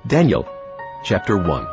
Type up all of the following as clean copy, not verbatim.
Daniel, chapter 1.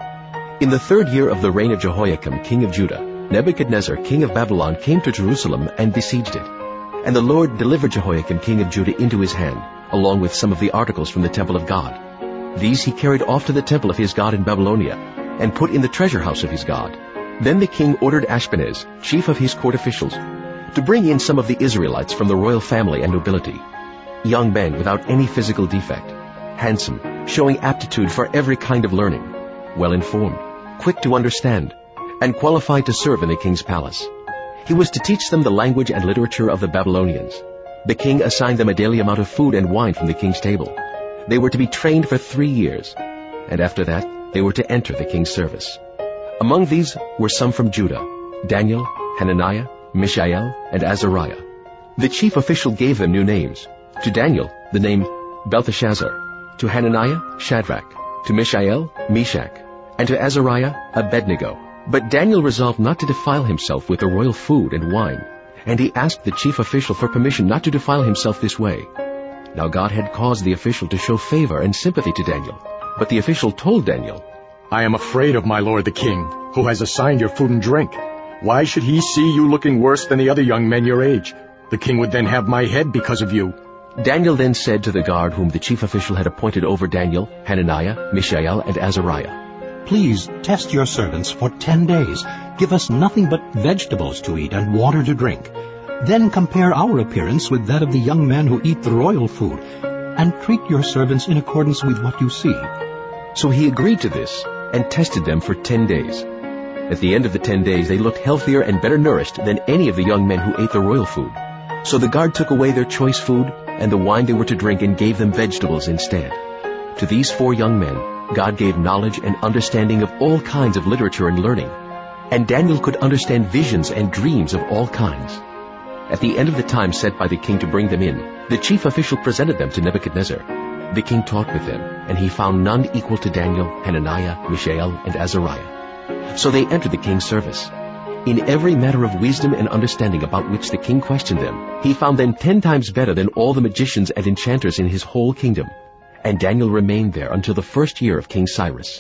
In the 3rd year of the reign of Jehoiakim, king of Judah, Nebuchadnezzar, king of Babylon, came to Jerusalem and besieged it. And the Lord delivered Jehoiakim, king of Judah, into his hand, along with some of the articles from the temple of God. These he carried off to the temple of his God in Babylonia, and put in the treasure house of his God. Then the king ordered Ashpenaz, chief of his court officials, to bring in some of the Israelites from the royal family and nobility, young men without any physical defect, handsome, showing aptitude for every kind of learning, well-informed, quick to understand, and qualified to serve in the king's palace. He was to teach them the language and literature of the Babylonians. The king assigned them a daily amount of food and wine from the king's table. They were to be trained for 3 years, and after that they were to enter the king's service. Among these were some from Judah: Daniel, Hananiah, Mishael, and Azariah. The chief official gave them new names. To Daniel, the name Belteshazzar; to Hananiah, Shadrach; to Mishael, Meshach; and to Azariah, Abednego. But Daniel resolved not to defile himself with the royal food and wine, and he asked the chief official for permission not to defile himself this way. Now God had caused the official to show favor and sympathy to Daniel. But the official told Daniel, I am afraid of my lord the king, who has assigned your food and drink. Why should he see you looking worse than the other young men your age? The king would then have my head because of you. Daniel then said to the guard whom the chief official had appointed over Daniel, Hananiah, Mishael, and Azariah, Please test your servants for 10 days. Give us nothing but vegetables to eat and water to drink. Then compare our appearance with that of the young men who eat the royal food, and treat your servants in accordance with what you see. So he agreed to this, and tested them for 10 days. At the end of the 10 days they looked healthier and better nourished than any of the young men who ate the royal food. So the guard took away their choice food and the wine they were to drink, and gave them vegetables instead. To these 4 young men God gave knowledge and understanding of all kinds of literature and learning, and Daniel could understand visions and dreams of all kinds. At the end of the time set by the king to bring them in, the chief official presented them to Nebuchadnezzar. The king talked with them, and he found none equal to Daniel, Hananiah, Mishael, and Azariah. So they entered the king's service. In every matter of wisdom and understanding about which the king questioned them, he found them 10 times better than all the magicians and enchanters in his whole kingdom. And Daniel remained there until the 1st year of King Cyrus.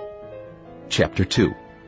Chapter 2.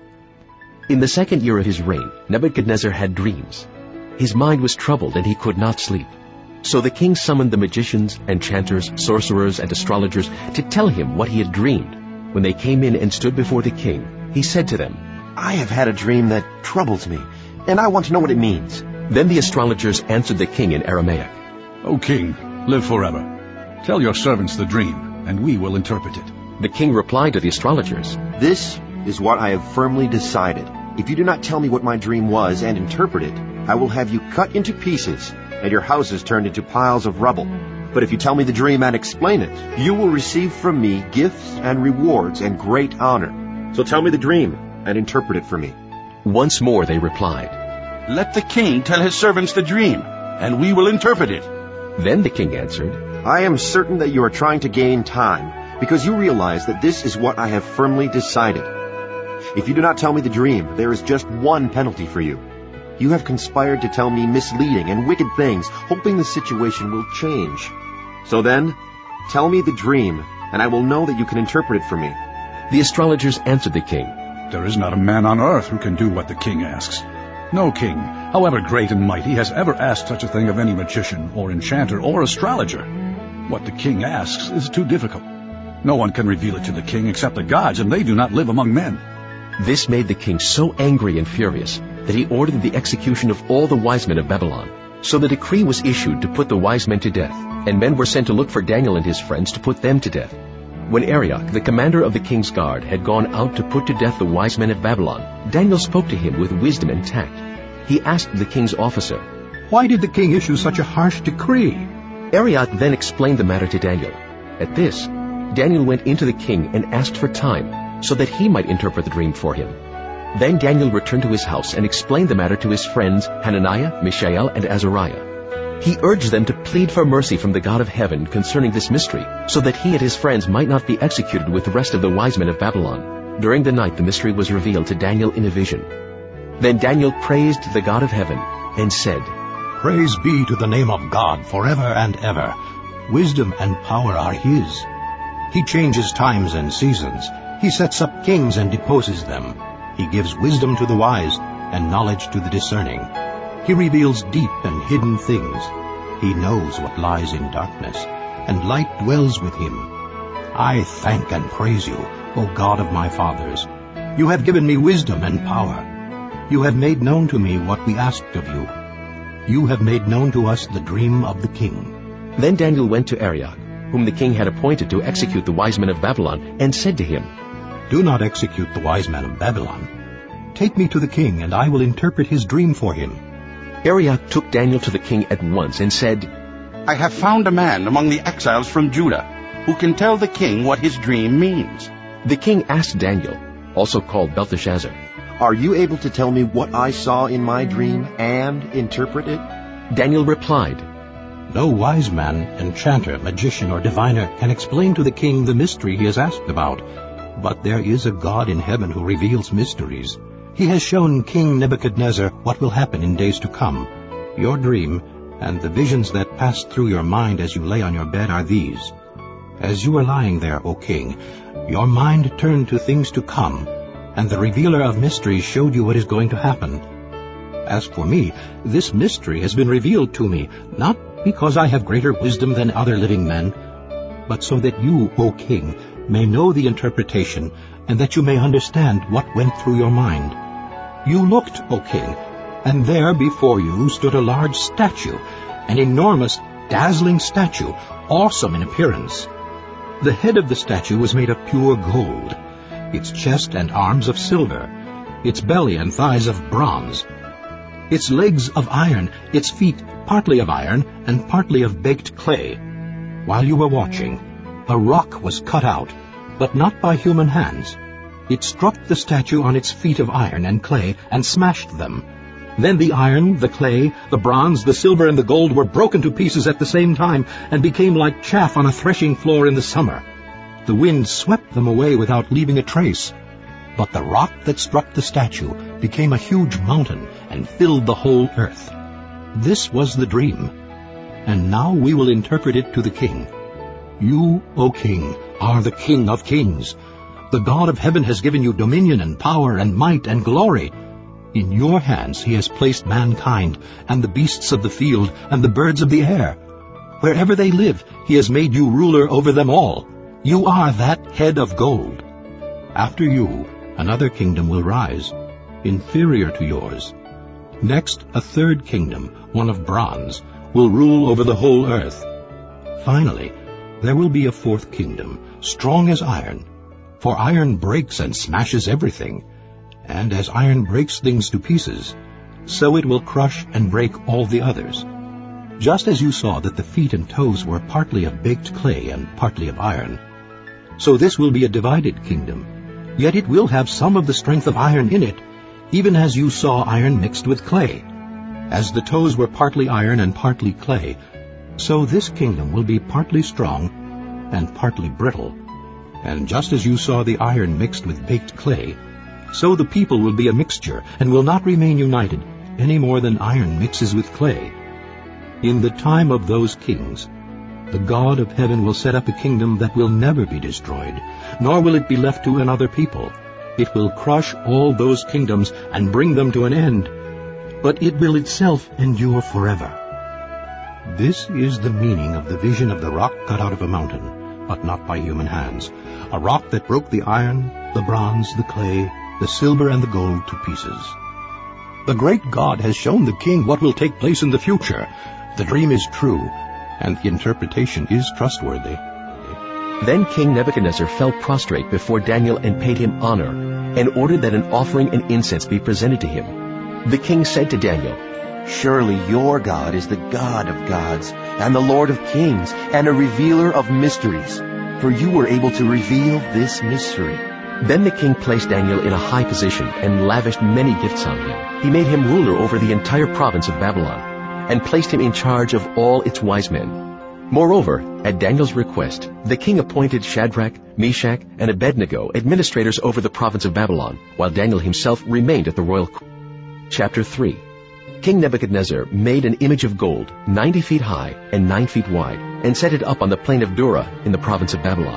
In the 2nd year of his reign, Nebuchadnezzar had dreams. His mind was troubled, and he could not sleep. So the king summoned the magicians, enchanters, sorcerers, and astrologers to tell him what he had dreamed. When they came in and stood before the king, he said to them, I have had a dream that troubles me, and I want to know what it means. Then the astrologers answered the king in Aramaic. O king, live forever. Tell your servants the dream, and we will interpret it. The king replied to the astrologers, This is what I have firmly decided. If you do not tell me what my dream was and interpret it, I will have you cut into pieces, and your houses turned into piles of rubble. But if you tell me the dream and explain it, you will receive from me gifts and rewards and great honor. So tell me the dream and interpret it for me. Once more they replied, Let the king tell his servants the dream, and we will interpret it. Then the king answered, I am certain that you are trying to gain time, because you realize that this is what I have firmly decided. If you do not tell me the dream, there is just one penalty for you. You have conspired to tell me misleading and wicked things, hoping the situation will change. So then, tell me the dream, and I will know that you can interpret it for me. The astrologers answered the king, There is not a man on earth who can do what the king asks. No king, however great and mighty, has ever asked such a thing of any magician or enchanter or astrologer. What the king asks is too difficult. No one can reveal it to the king except the gods, and they do not live among men. This made the king so angry and furious that he ordered the execution of all the wise men of Babylon. So the decree was issued to put the wise men to death, and men were sent to look for Daniel and his friends to put them to death. When Arioch, the commander of the king's guard, had gone out to put to death the wise men of Babylon, Daniel spoke to him with wisdom and tact. He asked the king's officer, Why did the king issue such a harsh decree? Arioch then explained the matter to Daniel. At this, Daniel went into the king and asked for time, so that he might interpret the dream for him. Then Daniel returned to his house and explained the matter to his friends Hananiah, Mishael, and Azariah. He urged them to plead for mercy from the God of heaven concerning this mystery, so that he and his friends might not be executed with the rest of the wise men of Babylon. During the night the mystery was revealed to Daniel in a vision. Then Daniel praised the God of heaven and said, Praise be to the name of God forever and ever. Wisdom and power are his. He changes times and seasons. He sets up kings and deposes them. He gives wisdom to the wise and knowledge to the discerning. He reveals deep and hidden things. He knows what lies in darkness, and light dwells with him. I thank and praise you, O God of my fathers. You have given me wisdom and power. You have made known to me what we asked of you. You have made known to us the dream of the king. Then Daniel went to Arioch, whom the king had appointed to execute the wise men of Babylon, and said to him, Do not execute the wise men of Babylon. Take me to the king, and I will interpret his dream for him. Arioch took Daniel to the king at once and said, I have found a man among the exiles from Judah who can tell the king what his dream means. The king asked Daniel, also called Belteshazzar, Are you able to tell me what I saw in my dream and interpret it? Daniel replied, No wise man, enchanter, magician, or diviner can explain to the king the mystery he has asked about. But there is a God in heaven who reveals mysteries. He has shown King Nebuchadnezzar what will happen in days to come. Your dream and the visions that passed through your mind as you lay on your bed are these. As you were lying there, O king, your mind turned to things to come, and the revealer of mysteries showed you what is going to happen. As for me, this mystery has been revealed to me, not because I have greater wisdom than other living men, but so that you, O king, may know the interpretation, and that you may understand what went through your mind. You looked, O king, and there before you stood a large statue, an enormous, dazzling statue, awesome in appearance. The head of the statue was made of pure gold, its chest and arms of silver, its belly and thighs of bronze, its legs of iron, its feet partly of iron and partly of baked clay. While you were watching, a rock was cut out, but not by human hands. It struck the statue on its feet of iron and clay and smashed them. Then the iron, the clay, the bronze, the silver, and the gold were broken to pieces at the same time and became like chaff on a threshing floor in the summer. The wind swept them away without leaving a trace. But the rock that struck the statue became a huge mountain and filled the whole earth. This was the dream, and now we will interpret it to the king. You, O king, are the King of kings. The God of heaven has given you dominion and power and might and glory. In your hands he has placed mankind and the beasts of the field and the birds of the air. Wherever they live, he has made you ruler over them all. You are that head of gold. After you, another kingdom will rise, inferior to yours. Next, a third kingdom, one of bronze, will rule over the whole earth. Finally, there will be a fourth kingdom, strong as iron. For iron breaks and smashes everything, and as iron breaks things to pieces, so it will crush and break all the others. Just as you saw that the feet and toes were partly of baked clay and partly of iron, so this will be a divided kingdom, yet it will have some of the strength of iron in it, even as you saw iron mixed with clay. As the toes were partly iron and partly clay, so this kingdom will be partly strong and partly brittle. And just as you saw the iron mixed with baked clay, so the people will be a mixture and will not remain united any more than iron mixes with clay. In the time of those kings, the God of heaven will set up a kingdom that will never be destroyed, nor will it be left to another people. It will crush all those kingdoms and bring them to an end, but it will itself endure forever. This is the meaning of the vision of the rock cut out of a mountain, but not by human hands, a rock that broke the iron, the bronze, the clay, the silver, and the gold to pieces. The great God has shown the king what will take place in the future. The dream is true, and the interpretation is trustworthy. Then King Nebuchadnezzar fell prostrate before Daniel and paid him honor, and ordered that an offering and incense be presented to him. The king said to Daniel, Surely your God is the God of gods, and the Lord of kings, and a revealer of mysteries, for you were able to reveal this mystery. Then the king placed Daniel in a high position and lavished many gifts on him. He made him ruler over the entire province of Babylon, and placed him in charge of all its wise men. Moreover, at Daniel's request, the king appointed Shadrach, Meshach, and Abednego administrators over the province of Babylon, while Daniel himself remained at the royal court. Chapter 3. King Nebuchadnezzar made an image of gold, 90 feet high and 9 feet wide, and set it up on the plain of Dura in the province of Babylon.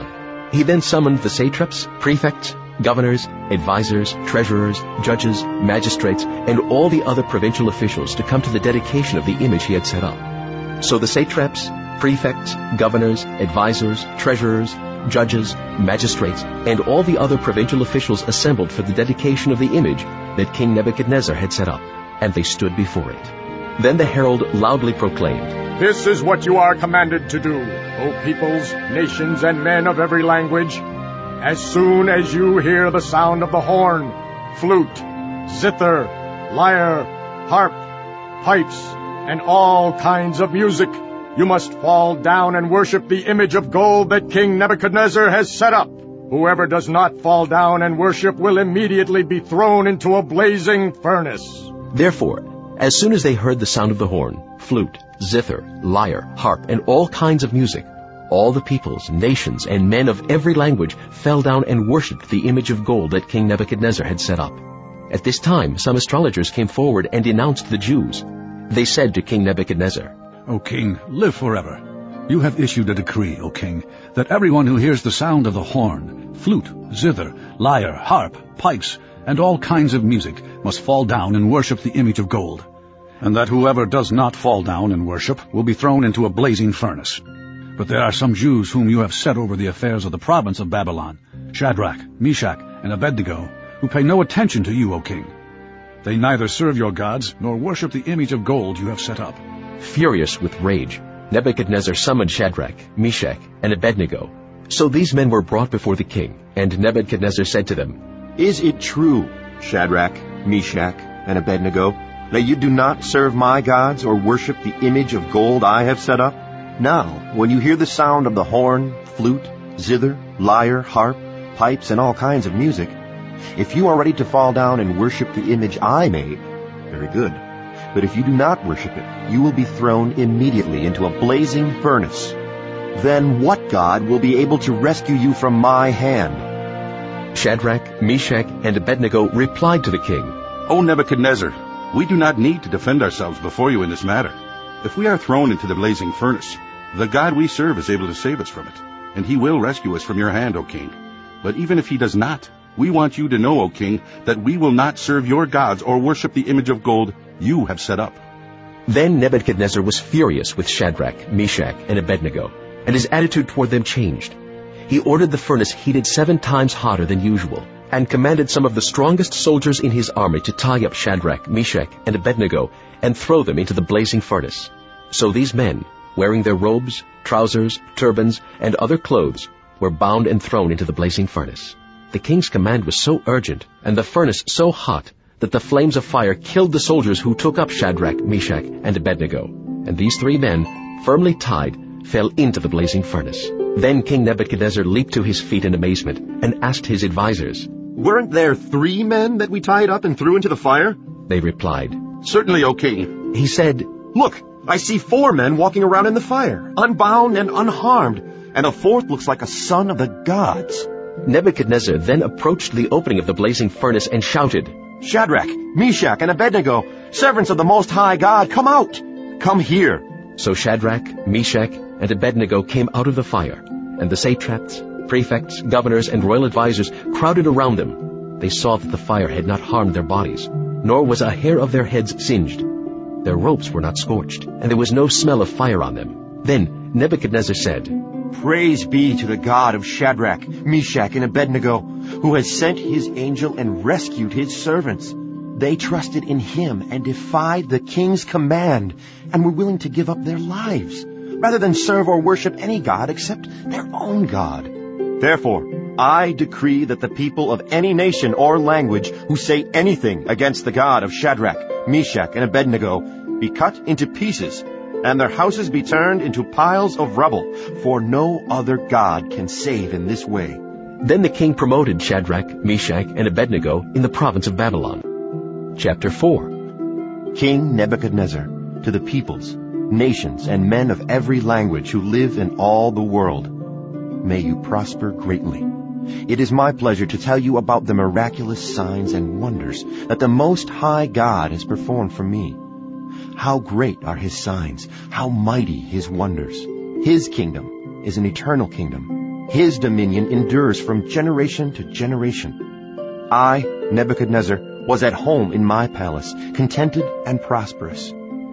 He then summoned the satraps, prefects, governors, advisors, treasurers, judges, magistrates, and all the other provincial officials to come to the dedication of the image he had set up. So the satraps, prefects, governors, advisors, treasurers, judges, magistrates, and all the other provincial officials assembled for the dedication of the image that King Nebuchadnezzar had set up, and they stood before it. Then the herald loudly proclaimed, "This is what you are commanded to do, O peoples, nations, and men of every language. As soon as you hear the sound of the horn, flute, zither, lyre, harp, pipes, and all kinds of music, you must fall down and worship the image of gold that King Nebuchadnezzar has set up. Whoever does not fall down and worship will immediately be thrown into a blazing furnace." Therefore, as soon as they heard the sound of the horn, flute, zither, lyre, harp, and all kinds of music, all the peoples, nations, and men of every language fell down and worshipped the image of gold that King Nebuchadnezzar had set up. At this time, some astrologers came forward and denounced the Jews. They said to King Nebuchadnezzar, O king, live forever. You have issued a decree, O king, that everyone who hears the sound of the horn, flute, zither, lyre, harp, pipes, and all kinds of music must fall down and worship the image of gold, and that whoever does not fall down and worship will be thrown into a blazing furnace. But there are some Jews whom you have set over the affairs of the province of Babylon, Shadrach, Meshach, and Abednego, who pay no attention to you, O king. They neither serve your gods nor worship the image of gold you have set up. Furious with rage, Nebuchadnezzar summoned Shadrach, Meshach, and Abednego. So these men were brought before the king, and Nebuchadnezzar said to them, Is it true, Shadrach, Meshach, and Abednego, that you do not serve my gods or worship the image of gold I have set up? Now, when you hear the sound of the horn, flute, zither, lyre, harp, pipes, and all kinds of music, if you are ready to fall down and worship the image I made, very good. But if you do not worship it, you will be thrown immediately into a blazing furnace. Then what God will be able to rescue you from my hand? Shadrach, Meshach, and Abednego replied to the king, O Nebuchadnezzar, we do not need to defend ourselves before you in this matter. If we are thrown into the blazing furnace, the God we serve is able to save us from it, and he will rescue us from your hand, O king. But even if he does not, we want you to know, O king, that we will not serve your gods or worship the image of gold you have set up. Then Nebuchadnezzar was furious with Shadrach, Meshach, and Abednego, and his attitude toward them changed. He ordered the furnace heated 7 times hotter than usual, and commanded some of the strongest soldiers in his army to tie up Shadrach, Meshach, and Abednego and throw them into the blazing furnace. So these men, wearing their robes, trousers, turbans, and other clothes, were bound and thrown into the blazing furnace. The king's command was so urgent, and the furnace so hot, that the flames of fire killed the soldiers who took up Shadrach, Meshach, and Abednego. And these 3 men, firmly tied, fell into the blazing furnace. Then King Nebuchadnezzar leaped to his feet in amazement and asked his advisors, Weren't there 3 men that we tied up and threw into the fire? They replied, Certainly, O king. He said, Look, I see 4 men walking around in the fire, unbound and unharmed, and a 4th looks like a son of the gods. Nebuchadnezzar then approached the opening of the blazing furnace and shouted, Shadrach, Meshach, and Abednego, servants of the Most High God, come out! Come here! So Shadrach, Meshach, and Abednego came out of the fire, and the satraps, prefects, governors, and royal advisors crowded around them. They saw that the fire had not harmed their bodies, nor was a hair of their heads singed. Their robes were not scorched, and there was no smell of fire on them. Then Nebuchadnezzar said, Praise be to the God of Shadrach, Meshach, and Abednego, who has sent his angel and rescued his servants. They trusted in him and defied the king's command, and were willing to give up their lives, rather than serve or worship any god except their own God. Therefore, I decree that the people of any nation or language who say anything against the God of Shadrach, Meshach, and Abednego be cut into pieces, and their houses be turned into piles of rubble, for no other God can save in this way. Then the king promoted Shadrach, Meshach, and Abednego in the province of Babylon. Chapter 4. King Nebuchadnezzar, to the peoples, nations, and men of every language who live in all the world, may you prosper greatly. It is my pleasure to tell you about the miraculous signs and wonders that the Most High God has performed for me. How great are his signs, how mighty his wonders. His kingdom is an eternal kingdom, His dominion endures from generation to generation. I, Nebuchadnezzar, was at home in my palace, contented and prosperous.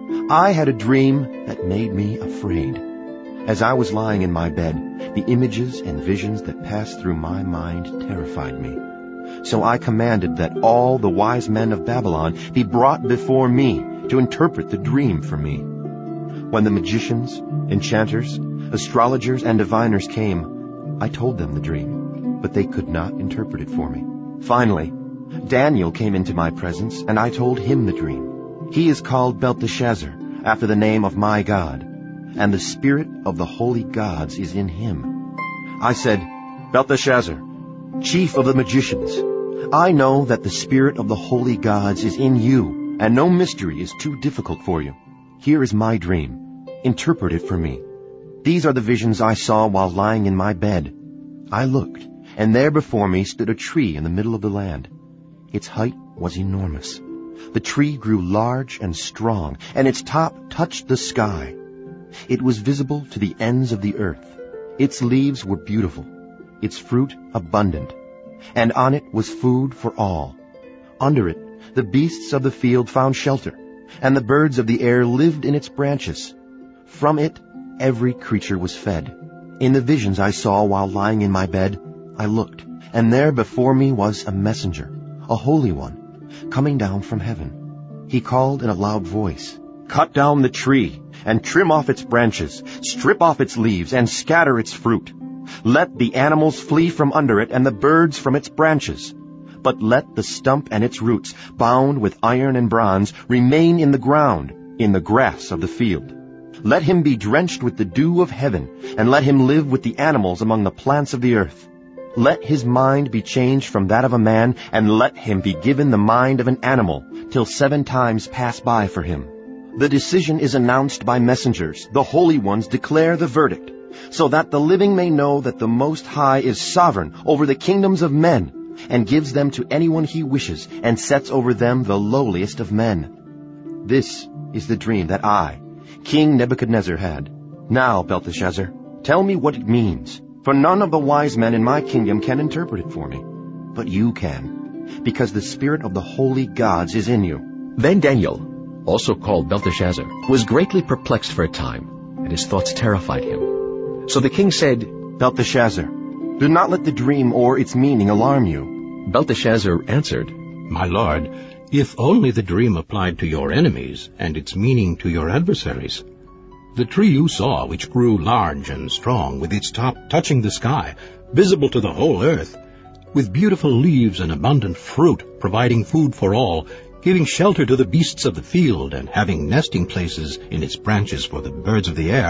I had a dream that made me afraid. As I was lying in my bed, the images and visions that passed through my mind terrified me. So I commanded that all the wise men of Babylon be brought before me to interpret the dream for me. When the magicians, enchanters, astrologers, and diviners came, I told them the dream, but they could not interpret it for me. Finally, Daniel came into my presence, and I told him the dream. He is called Belteshazzar, after the name of my God, and the spirit of the holy gods is in him. I said, Belteshazzar, chief of the magicians, I know that the spirit of the holy gods is in you, and no mystery is too difficult for you. Here is my dream. Interpret it for me. These are the visions I saw while lying in my bed. I looked, and there before me stood a tree in the middle of the land. Its height was enormous. The tree grew large and strong, and its top touched the sky. It was visible to the ends of the earth. Its leaves were beautiful, its fruit abundant, and on it was food for all. Under it, the beasts of the field found shelter, and the birds of the air lived in its branches. From it, every creature was fed. In the visions I saw while lying in my bed, I looked, and there before me was a messenger, a holy one, coming down from heaven. He called in a loud voice, Cut down the tree, and trim off its branches, strip off its leaves, and scatter its fruit. Let the animals flee from under it, and the birds from its branches. But let the stump and its roots, bound with iron and bronze, remain in the ground, in the grass of the field. Let him be drenched with the dew of heaven, and let him live with the animals among the plants of the earth. Let his mind be changed from that of a man, and let him be given the mind of an animal, till 7 times pass by for him. The decision is announced by messengers. The holy ones declare the verdict, so that the living may know that the Most High is sovereign over the kingdoms of men, and gives them to anyone he wishes, and sets over them the lowliest of men. This is the dream that I, King Nebuchadnezzar, had. Now, Belteshazzar, tell me what it means, for none of the wise men in my kingdom can interpret it for me. But you can, because the spirit of the holy gods is in you. Then Daniel, also called Belteshazzar, was greatly perplexed for a time, and his thoughts terrified him. So the king said, Belteshazzar, do not let the dream or its meaning alarm you. Belteshazzar answered, My lord, if only the dream applied to your enemies, and its meaning to your adversaries. The tree you saw, which grew large and strong, with its top touching the sky, visible to the whole earth, with beautiful leaves and abundant fruit, providing food for all, giving shelter to the beasts of the field, and having nesting places in its branches for the birds of the air,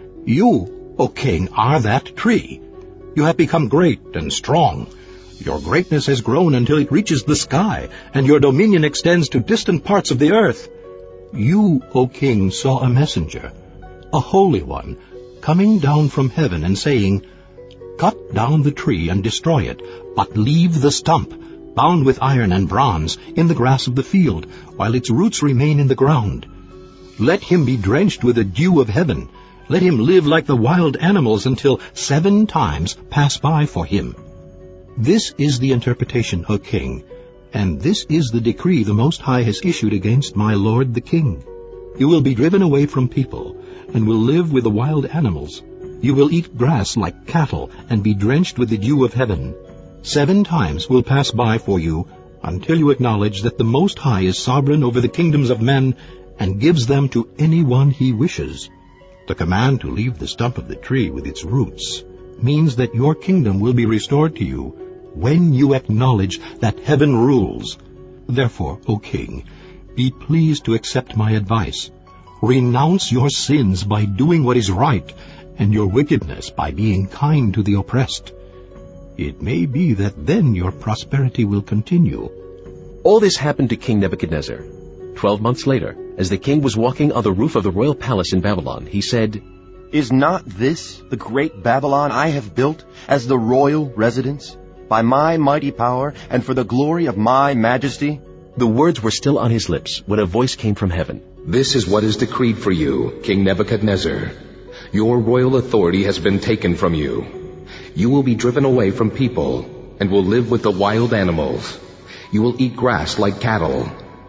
you, O king, are that tree. You have become great and strong. Your greatness has grown until it reaches the sky, and your dominion extends to distant parts of the earth. You, O king, saw a messenger, a holy one, coming down from heaven and saying, Cut down the tree and destroy it, but leave the stump, bound with iron and bronze, in the grass of the field, while its roots remain in the ground. Let him be drenched with the dew of heaven. Let him live like the wild animals until 7 times pass by for him. This is the interpretation, O king, and this is the decree the Most High has issued against my lord the king. You will be driven away from people, and will live with the wild animals. You will eat grass like cattle, and be drenched with the dew of heaven. 7 times will pass by for you, until you acknowledge that the Most High is sovereign over the kingdoms of men, and gives them to anyone he wishes. The command to leave the stump of the tree with its roots means that your kingdom will be restored to you when you acknowledge that heaven rules. Therefore, O king, be pleased to accept my advice. Renounce your sins by doing what is right, and your wickedness by being kind to the oppressed. It may be that then your prosperity will continue. All this happened to King Nebuchadnezzar. 12 months later, as the king was walking on the roof of the royal palace in Babylon, he said, Is not this the great Babylon I have built as the royal residence, by my mighty power and for the glory of my majesty? The words were still on his lips when a voice came from heaven. This is what is decreed for you, King Nebuchadnezzar. Your royal authority has been taken from you. You will be driven away from people, and will live with the wild animals. You will eat grass like cattle.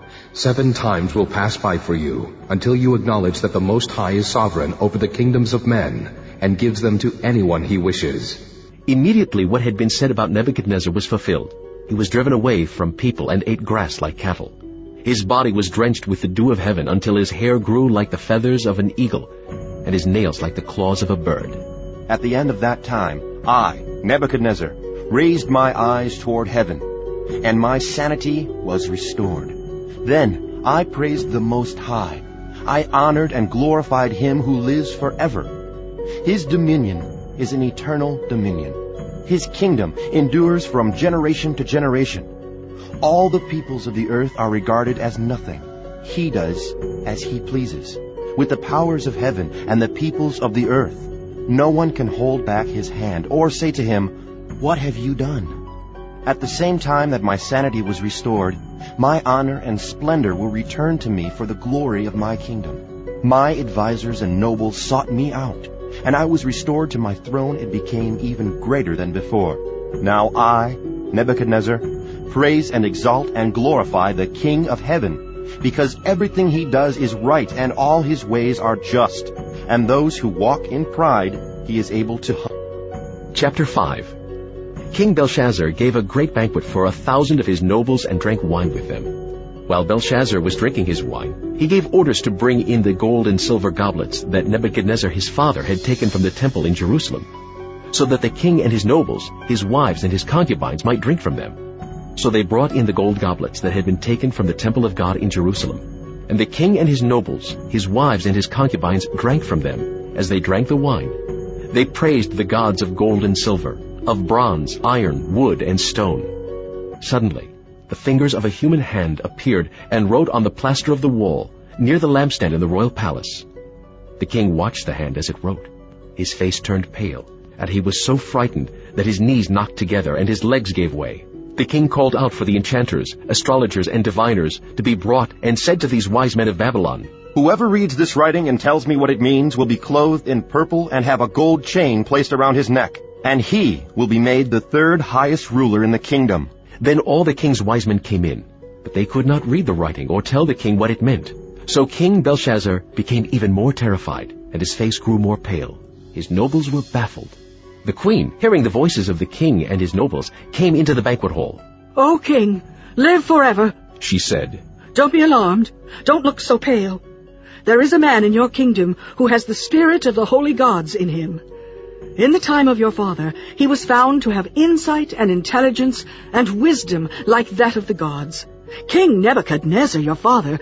7 times will pass by for you, until you acknowledge that the Most High is sovereign over the kingdoms of men, and gives them to anyone he wishes. Immediately what had been said about Nebuchadnezzar was fulfilled. He was driven away from people and ate grass like cattle. His body was drenched with the dew of heaven until his hair grew like the feathers of an eagle, and his nails like the claws of a bird. At the end of that time, I, Nebuchadnezzar, raised my eyes toward heaven, and my sanity was restored. Then I praised the Most High. I honored and glorified him who lives forever. His dominion is an eternal dominion. His kingdom endures from generation to generation. All the peoples of the earth are regarded as nothing. He does as he pleases. With the powers of heaven and the peoples of the earth, no one can hold back his hand or say to him, "What have you done?" At the same time that my sanity was restored, my honor and splendor will return to me for the glory of my kingdom. My advisors and nobles sought me out, and I was restored to my throne. It became even greater than before. Now I, Nebuchadnezzar, praise and exalt and glorify the King of heaven, because everything he does is right and all his ways are just, and those who walk in pride he is able to humble. Chapter 5. King Belshazzar gave a great banquet for 1,000 of his nobles and drank wine with them. While Belshazzar was drinking his wine, he gave orders to bring in the gold and silver goblets that Nebuchadnezzar his father had taken from the temple in Jerusalem, so that the king and his nobles, his wives and his concubines might drink from them. So they brought in the gold goblets that had been taken from the temple of God in Jerusalem. And the king and his nobles, his wives and his concubines drank from them. As they drank the wine, they praised the gods of gold and silver, of bronze, iron, wood, and stone. Suddenly, the fingers of a human hand appeared and wrote on the plaster of the wall, near the lampstand in the royal palace. The king watched the hand as it wrote. His face turned pale, and he was so frightened that his knees knocked together and his legs gave way. The king called out for the enchanters, astrologers, and diviners to be brought, and said to these wise men of Babylon, "Whoever reads this writing and tells me what it means will be clothed in purple and have a gold chain placed around his neck, and he will be made the 3rd highest ruler in the kingdom." Then all the king's wise men came in, but they could not read the writing or tell the king what it meant. So King Belshazzar became even more terrified, and his face grew more pale. His nobles were baffled. The queen, hearing the voices of the king and his nobles, came into the banquet hall. "O king, live forever," she said. "Don't be alarmed. Don't look so pale. There is a man in your kingdom who has the spirit of the holy gods in him. In the time of your father, he was found to have insight and intelligence and wisdom like that of the gods. King Nebuchadnezzar, your father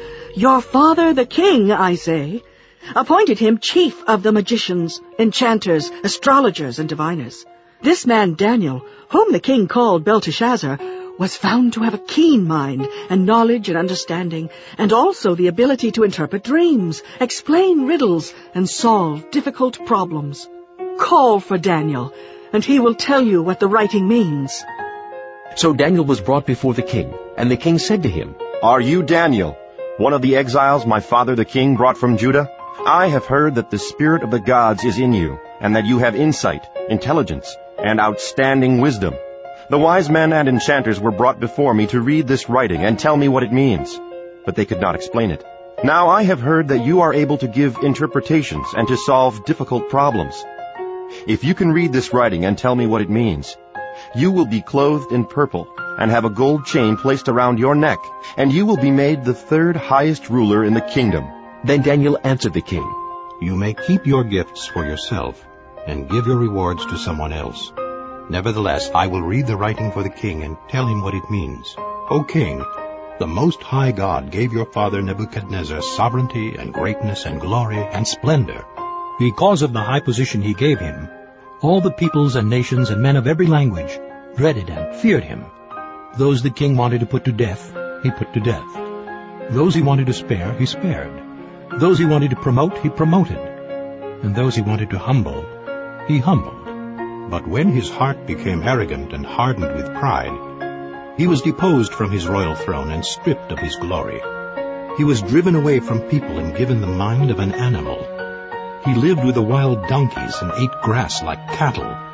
the king, I say, appointed him chief of the magicians, enchanters, astrologers, and diviners. This man Daniel, whom the king called Belteshazzar, was found to have a keen mind and knowledge and understanding, and also the ability to interpret dreams, explain riddles, and solve difficult problems. Call for Daniel, and he will tell you what the writing means." So Daniel was brought before the king, and the king said to him, "Are you Daniel, one of the exiles my father the king brought from Judah? I have heard that the spirit of the gods is in you, and that you have insight, intelligence, and outstanding wisdom. The wise men and enchanters were brought before me to read this writing and tell me what it means, but they could not explain it. Now I have heard that you are able to give interpretations and to solve difficult problems. If you can read this writing and tell me what it means, you will be clothed in purple and have a gold chain placed around your neck, and you will be made the 3rd highest ruler in the kingdom." Then Daniel answered the king, You may keep your gifts for yourself and give your rewards to someone else. Nevertheless, I will read the writing for the king and tell him what it means. O king, the Most High God gave your father Nebuchadnezzar sovereignty and greatness and glory and splendor. Because of the high position he gave him, all the peoples and nations and men of every language dreaded and feared him. Those the king wanted to put to death, he put to death. Those he wanted to spare, he spared. Those he wanted to promote, he promoted. And those he wanted to humble, he humbled. But when his heart became arrogant and hardened with pride, he was deposed from his royal throne and stripped of his glory. He was driven away from people and given the mind of an animal. He lived with the wild donkeys and ate grass like cattle.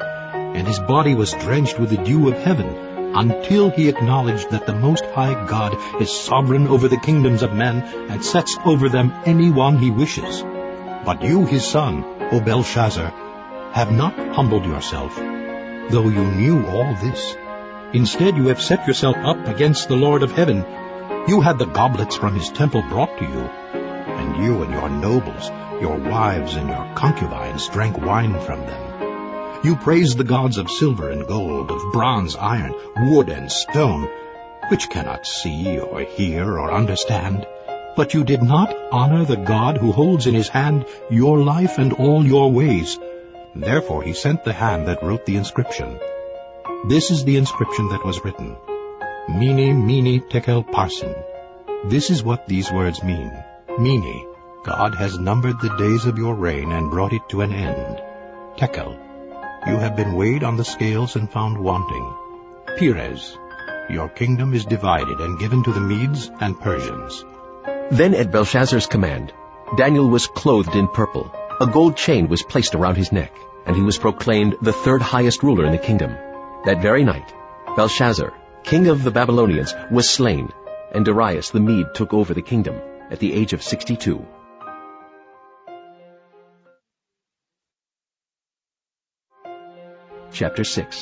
and his body was drenched with the dew of heaven, until he acknowledged that the Most High God is sovereign over the kingdoms of men and sets over them anyone he wishes. But you, his son, O Belshazzar, have not humbled yourself, though you knew all this. Instead, you have set yourself up against the Lord of heaven. You had the goblets from his temple brought to you, and you and your nobles, your wives and your concubines drank wine from them. You praised the gods of silver and gold, of bronze, iron, wood, and stone, which cannot see or hear or understand. But you did not honor the God who holds in his hand your life and all your ways. Therefore he sent the hand that wrote the inscription. This is the inscription that was written: Mene, Mene, Tekel, Parsin. This is what these words mean. Mene, God has numbered the days of your reign and brought it to an end. Tekel, you have been weighed on the scales and found wanting. Peres, your kingdom is divided and given to the Medes and Persians. Then at Belshazzar's command, Daniel was clothed in purple. A gold chain was placed around his neck, and he was proclaimed the third highest ruler in the kingdom. That very night, Belshazzar, king of the Babylonians, was slain, and Darius the Mede took over the kingdom at the age of 62. Chapter 6.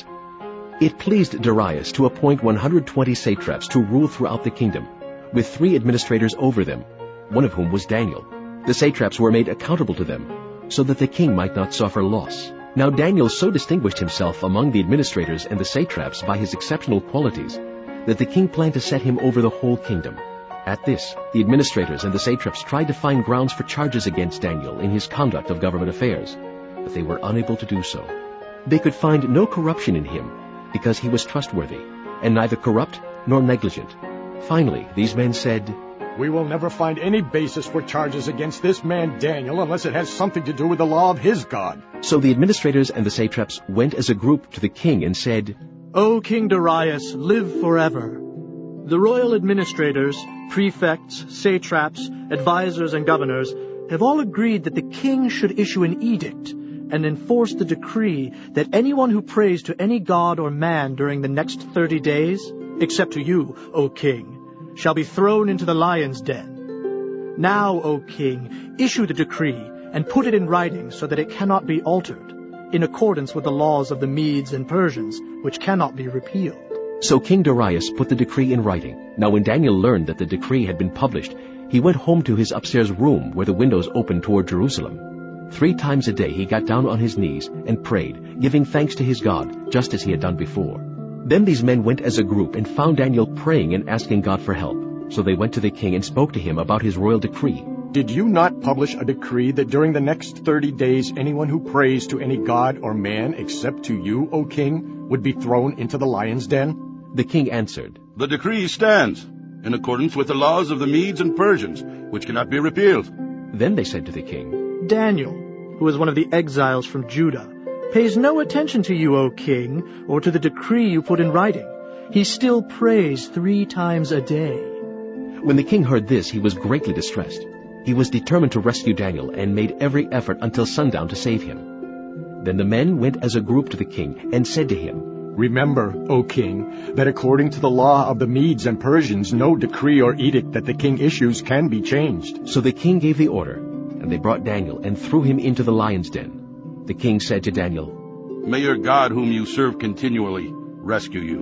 It pleased Darius to appoint 120 satraps to rule throughout the kingdom, with 3 administrators over them, one of whom was Daniel. The satraps were made accountable to them, so that the king might not suffer loss. Now Daniel so distinguished himself among the administrators and the satraps by his exceptional qualities, that the king planned to set him over the whole kingdom. At this, the administrators and the satraps tried to find grounds for charges against Daniel in his conduct of government affairs, but they were unable to do so. They could find no corruption in him, because he was trustworthy, and neither corrupt nor negligent. Finally, these men said, "We will never find any basis for charges against this man Daniel unless it has something to do with the law of his God." So the administrators and the satraps went as a group to the king and said, "O King Darius, live forever. The royal administrators, prefects, satraps, advisors, and governors have all agreed that the king should issue an edict and enforce the decree that anyone who prays to any god or man during the next 30 days, except to you, O king, shall be thrown into the lion's den. Now, O king, issue the decree and put it in writing so that it cannot be altered, in accordance with the laws of the Medes and Persians, which cannot be repealed." So King Darius put the decree in writing. Now when Daniel learned that the decree had been published, he went home to his upstairs room where the windows opened toward Jerusalem. 3 times a day he got down on his knees and prayed, giving thanks to his God, just as he had done before. Then these men went as a group and found Daniel praying and asking God for help. So they went to the king and spoke to him about his royal decree. "Did you not publish a decree that during the next 30 days anyone who prays to any god or man except to you, O king, would be thrown into the lion's den?" The king answered, The decree stands, in accordance with the laws of the Medes and Persians, which cannot be repealed. Then they said to the king, Daniel, who is one of the exiles from Judah, pays no attention to you, O king, or to the decree you put in writing. He still prays 3 times a day. When the king heard this, he was greatly distressed. He was determined to rescue Daniel and made every effort until sundown to save him. Then the men went as a group to the king and said to him, "Remember, O king, that according to the law of the Medes and Persians, no decree or edict that the king issues can be changed." So the king gave the order, and they brought Daniel and threw him into the lion's den. The king said to Daniel, May your God, whom you serve continually, rescue you.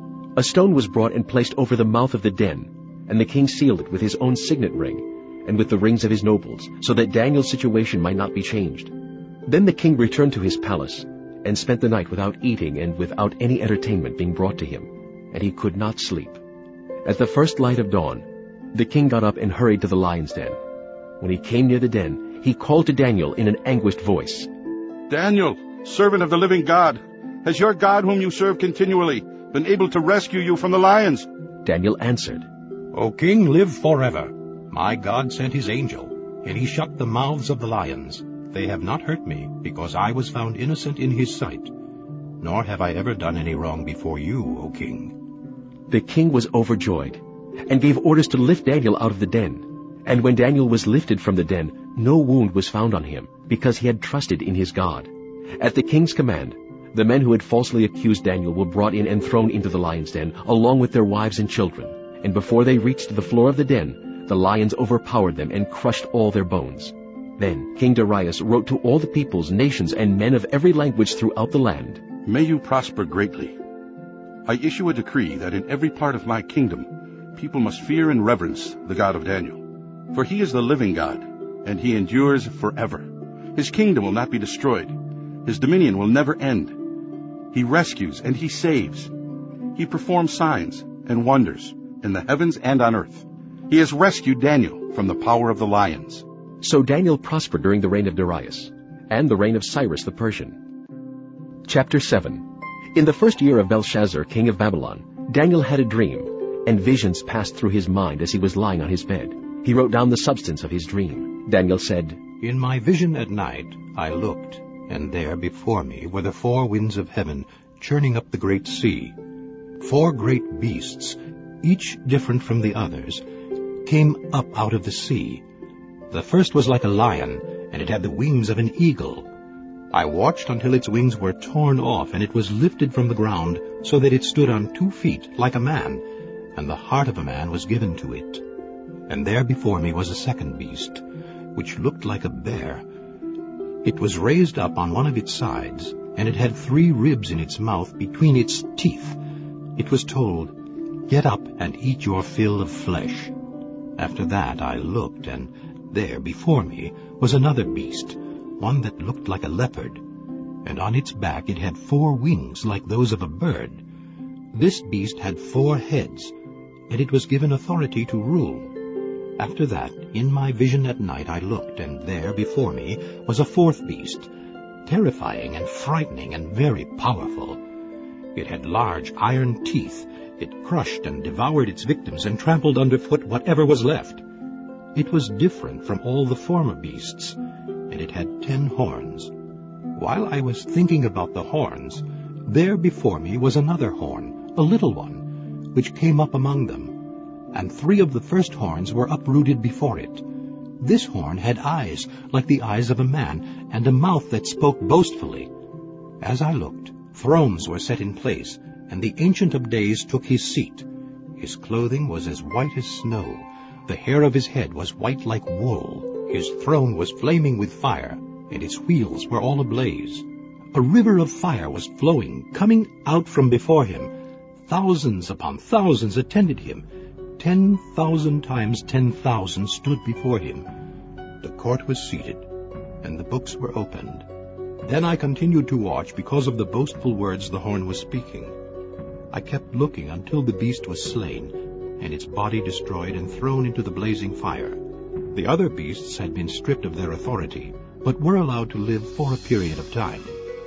A stone was brought and placed over the mouth of the den, and the king sealed it with his own signet ring, and with the rings of his nobles, so that Daniel's situation might not be changed. Then the king returned to his palace, and spent the night without eating and without any entertainment being brought to him, and he could not sleep. At the first light of dawn, the king got up and hurried to the lion's den. When he came near the den, he called to Daniel in an anguished voice, Daniel, servant of the living God, has your God, whom you serve continually, been able to rescue you from the lions? Daniel answered, O king, live forever. My God sent his angel, and he shut the mouths of the lions. They have not hurt me, because I was found innocent in his sight. Nor have I ever done any wrong before you, O king. The king was overjoyed, and gave orders to lift Daniel out of the den. And when Daniel was lifted from the den, no wound was found on him, because he had trusted in his God. At the king's command, The men who had falsely accused Daniel were brought in and thrown into the lion's den, along with their wives and children. And before they reached the floor of the den, the lions overpowered them and crushed all their bones. Then King Darius wrote to all the peoples, nations, and men of every language throughout the land. May you prosper greatly. I issue a decree that in every part of my kingdom people must fear and reverence the God of Daniel. For he is the living God, and he endures forever. His kingdom will not be destroyed. His dominion will never end. He rescues and he saves. He performs signs and wonders in the heavens and on earth. He has rescued Daniel from the power of the lions. So Daniel prospered during the reign of Darius, and the reign of Cyrus the Persian. Chapter 7. In the first year of Belshazzar, king of Babylon, Daniel had a dream, and visions passed through his mind as he was lying on his bed. He wrote down the substance of his dream. Daniel said, In my vision at night I looked, and there before me were the 4 winds of heaven churning up the great sea. 4 great beasts, each different from the others, came up out of the sea. The first was like a lion, and it had the wings of an eagle. I watched until its wings were torn off, and it was lifted from the ground, so that it stood on 2 feet, like a man, and the heart of a man was given to it. And there before me was a second beast, which looked like a bear. It was raised up on one of its sides, and it had 3 ribs in its mouth between its teeth. It was told, Get up and eat your fill of flesh. After that I looked, and there before me was another beast, one that looked like a leopard, and on its back it had 4 wings like those of a bird. This beast had 4 heads, and it was given authority to rule. After that, in my vision at night I looked, and there before me was a 4th beast, terrifying and frightening and very powerful. It had large iron teeth. It crushed and devoured its victims and trampled underfoot whatever was left. It was different from all the former beasts, and it had 10 horns. While I was thinking about the horns, there before me was another horn, a little one, which came up among them, and 3 of the first horns were uprooted before it. This horn had eyes like the eyes of a man, and a mouth that spoke boastfully. As I looked, thrones were set in place, and the Ancient of Days took his seat. His clothing was as white as snow. The hair of his head was white like wool. His throne was flaming with fire, and its wheels were all ablaze. A river of fire was flowing, coming out from before him. Thousands upon thousands attended him. 10,000 times 10,000 stood before him. The court was seated, and the books were opened. Then I continued to watch because of the boastful words the horn was speaking. I kept looking until the beast was slain, and its body destroyed and thrown into the blazing fire. The other beasts had been stripped of their authority, but were allowed to live for a period of time.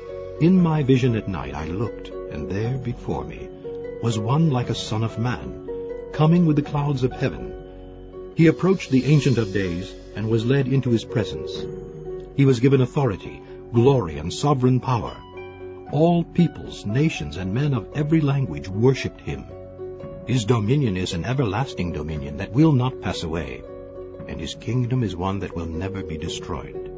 In my vision at night I looked, and there before me was one like a son of man, coming with the clouds of heaven. He approached the Ancient of Days and was led into his presence. He was given authority, glory, and sovereign power. All peoples, nations, and men of every language worshipped him. His dominion is an everlasting dominion that will not pass away, and his kingdom is one that will never be destroyed.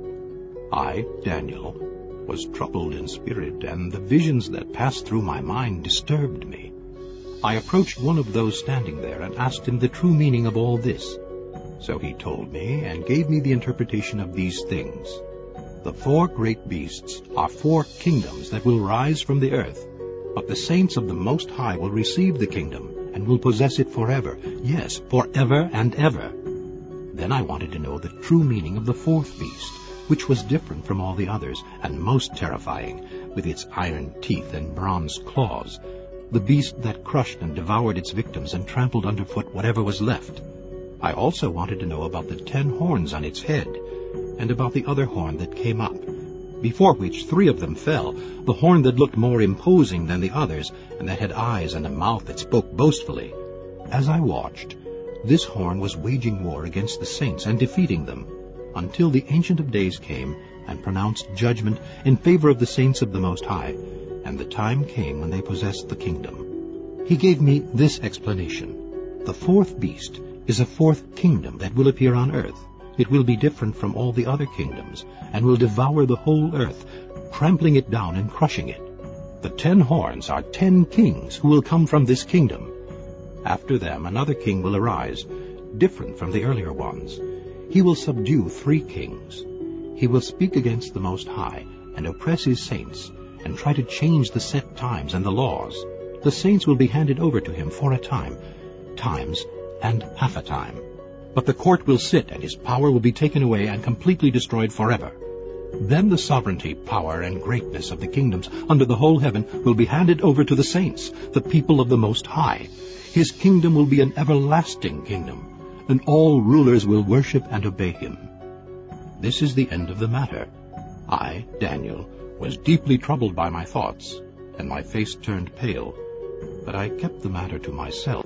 I, Daniel, was troubled in spirit, and the visions that passed through my mind disturbed me. I approached one of those standing there and asked him the true meaning of all this. So he told me and gave me the interpretation of these things. The 4 great beasts are 4 kingdoms that will rise from the earth, but the saints of the Most High will receive the kingdom and will possess it forever, yes, forever and ever. Then I wanted to know the true meaning of the 4th beast, which was different from all the others and most terrifying, with its iron teeth and bronze claws, the beast that crushed and devoured its victims and trampled underfoot whatever was left. I also wanted to know about the 10 horns on its head, and about the other horn that came up, before which 3 of them fell, the horn that looked more imposing than the others, and that had eyes and a mouth that spoke boastfully. As I watched, this horn was waging war against the saints and defeating them, until the Ancient of Days came and pronounced judgment in favor of the saints of the Most High, and the time came when they possessed the kingdom. He gave me this explanation. The 4th beast is a 4th kingdom that will appear on earth. It will be different from all the other kingdoms, and will devour the whole earth, trampling it down and crushing it. The 10 horns are 10 kings who will come from this kingdom. After them another king will arise, different from the earlier ones. He will subdue 3 kings. He will speak against the Most High and oppress his saints, and try to change the set times and the laws. The saints will be handed over to him for a time, times and half a time. But the court will sit, and his power will be taken away and completely destroyed forever. Then the sovereignty, power, and greatness of the kingdoms under the whole heaven will be handed over to the saints, the people of the Most High. His kingdom will be an everlasting kingdom, and all rulers will worship and obey him. This is the end of the matter. I, Daniel, was deeply troubled by my thoughts, and my face turned pale, but I kept the matter to myself.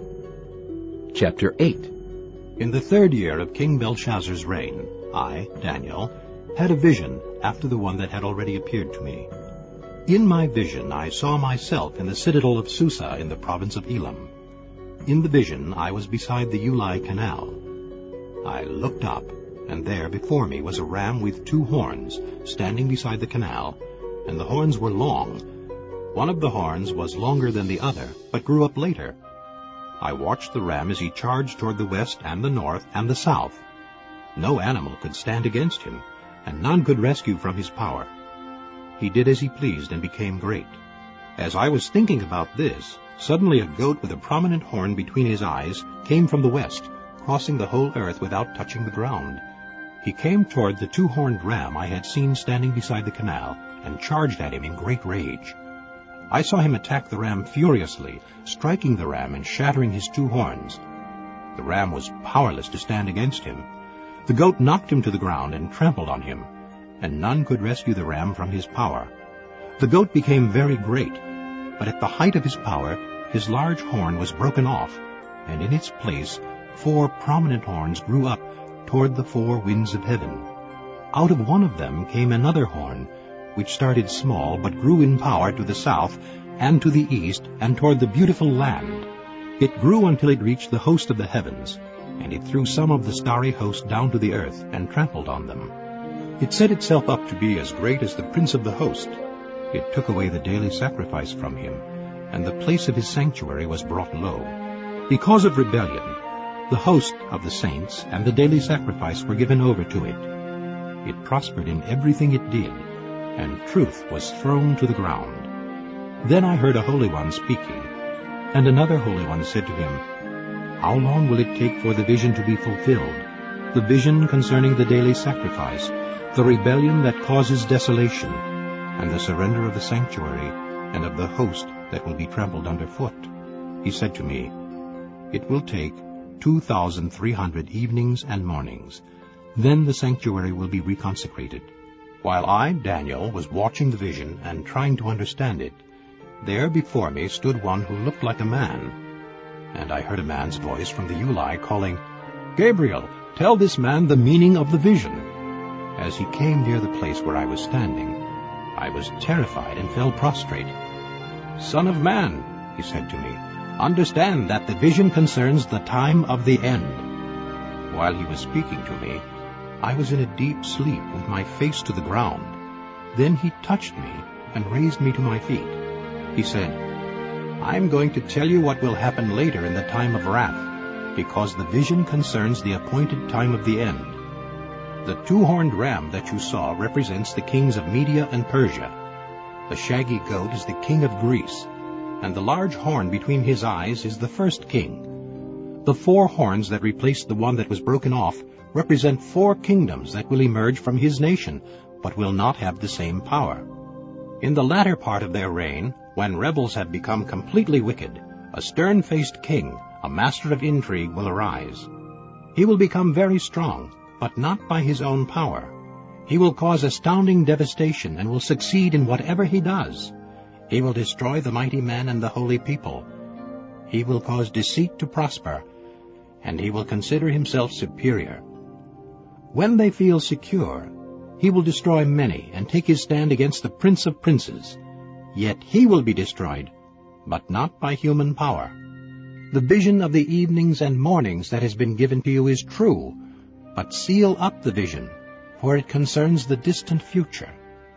Chapter 8. In the 3rd year of King Belshazzar's reign, I, Daniel, had a vision after the one that had already appeared to me. In my vision I saw myself in the citadel of Susa in the province of Elam. In the vision I was beside the Ulai Canal. I looked up, and there before me was a ram with 2 horns, standing beside the canal, and the horns were long. One of the horns was longer than the other, but grew up later. I watched the ram as he charged toward the west and the north and the south. No animal could stand against him, and none could rescue from his power. He did as he pleased and became great. As I was thinking about this, suddenly a goat with a prominent horn between his eyes came from the west, crossing the whole earth without touching the ground. He came toward the 2-horned ram I had seen standing beside the canal, and charged at him in great rage. I saw him attack the ram furiously, striking the ram and shattering his 2 horns. The ram was powerless to stand against him. The goat knocked him to the ground and trampled on him, and none could rescue the ram from his power. The goat became very great, but at the height of his power, his large horn was broken off, and in its place 4 prominent horns grew up toward the 4 winds of heaven. Out of one of them came another horn, which started small but grew in power to the south and to the east and toward the beautiful land. It grew until it reached the host of the heavens, and it threw some of the starry host down to the earth and trampled on them. It set itself up to be as great as the prince of the host. It took away the daily sacrifice from him, and the place of his sanctuary was brought low. Because of rebellion, the host of the saints and the daily sacrifice were given over to it. It prospered in everything it did, and truth was thrown to the ground. Then I heard a Holy One speaking, and another Holy One said to him, "How long will it take for the vision to be fulfilled, the vision concerning the daily sacrifice, the rebellion that causes desolation, and the surrender of the sanctuary, and of the host that will be trampled underfoot?" He said to me, "It will take 2,300 evenings and mornings. Then the sanctuary will be reconsecrated." While I, Daniel, was watching the vision and trying to understand it, there before me stood one who looked like a man. And I heard a man's voice from the Ulai calling, "Gabriel, tell this man the meaning of the vision." As he came near the place where I was standing, I was terrified and fell prostrate. "Son of man," he said to me, "understand that the vision concerns the time of the end." While he was speaking to me, I was in a deep sleep with my face to the ground. Then he touched me and raised me to my feet. He said, "I am going to tell you what will happen later in the time of wrath, because the vision concerns the appointed time of the end. The 2-horned ram that you saw represents the kings of Media and Persia. The shaggy goat is the king of Greece, and the large horn between his eyes is the first king. The 4 horns that replaced the one that was broken off represent 4 kingdoms that will emerge from his nation, but will not have the same power. In the latter part of their reign, when rebels have become completely wicked, a stern-faced king, a master of intrigue, will arise. He will become very strong, but not by his own power. He will cause astounding devastation and will succeed in whatever he does. He will destroy the mighty men and the holy people. He will cause deceit to prosper, and he will consider himself superior. When they feel secure, he will destroy many and take his stand against the Prince of Princes. Yet he will be destroyed, but not by human power. The vision of the evenings and mornings that has been given to you is true, but seal up the vision, for it concerns the distant future.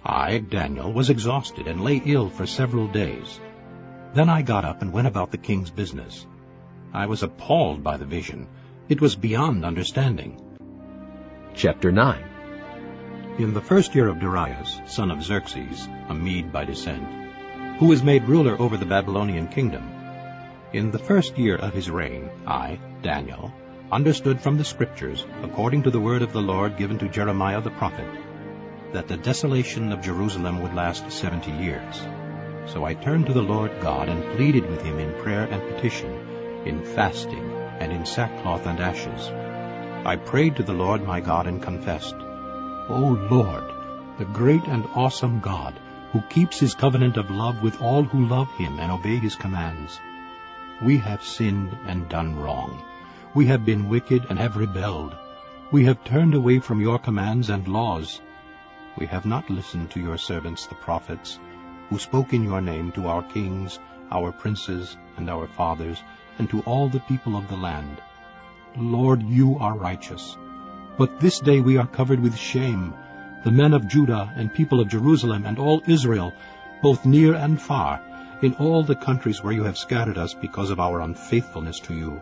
I, Daniel, was exhausted and lay ill for several days. Then I got up and went about the king's business. I was appalled by the vision. It was beyond understanding. Chapter 9. In the first year of Darius, son of Xerxes, a Mede by descent, who was made ruler over the Babylonian kingdom, in the first year of his reign, I, Daniel, understood from the Scriptures, according to the word of the Lord given to Jeremiah the prophet, that the desolation of Jerusalem would last 70 years. So I turned to the Lord God and pleaded with him in prayer and petition, in fasting, and in sackcloth and ashes. I prayed to the Lord my God and confessed, O Lord, the great and awesome God, who keeps his covenant of love with all who love him and obey his commands. We have sinned and done wrong. We have been wicked and have rebelled. We have turned away from your commands and laws. We have not listened to your servants the prophets, who spoke in your name to our kings, our princes, and our fathers, and to all the people of the land. Lord, you are righteous. But this day we are covered with shame, the men of Judah and people of Jerusalem and all Israel, both near and far, in all the countries where you have scattered us because of our unfaithfulness to you.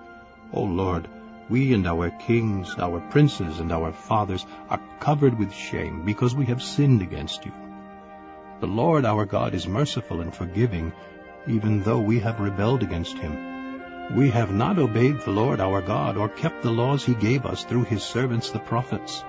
O Lord, we and our kings, our princes, and our fathers are covered with shame because we have sinned against you. The Lord our God is merciful and forgiving, even though we have rebelled against him. We have not obeyed the Lord our God or kept the laws he gave us through his servants the prophets.